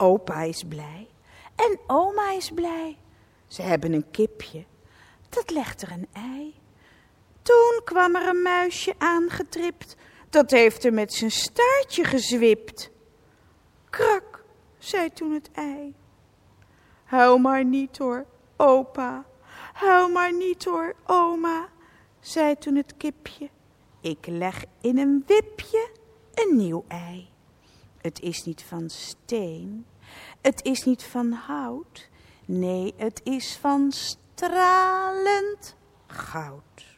Opa is blij en oma is blij. Ze hebben een kipje, dat legt er een ei. Toen kwam er een muisje aangetript, dat heeft er met zijn staartje gezwipt. Krak, zei toen het ei. Huil maar niet hoor, opa, huil maar niet hoor, oma, zei toen het kipje. Ik leg in een wipje een nieuw ei. Het is niet van steen, het is niet van hout, nee, het is van stralend goud.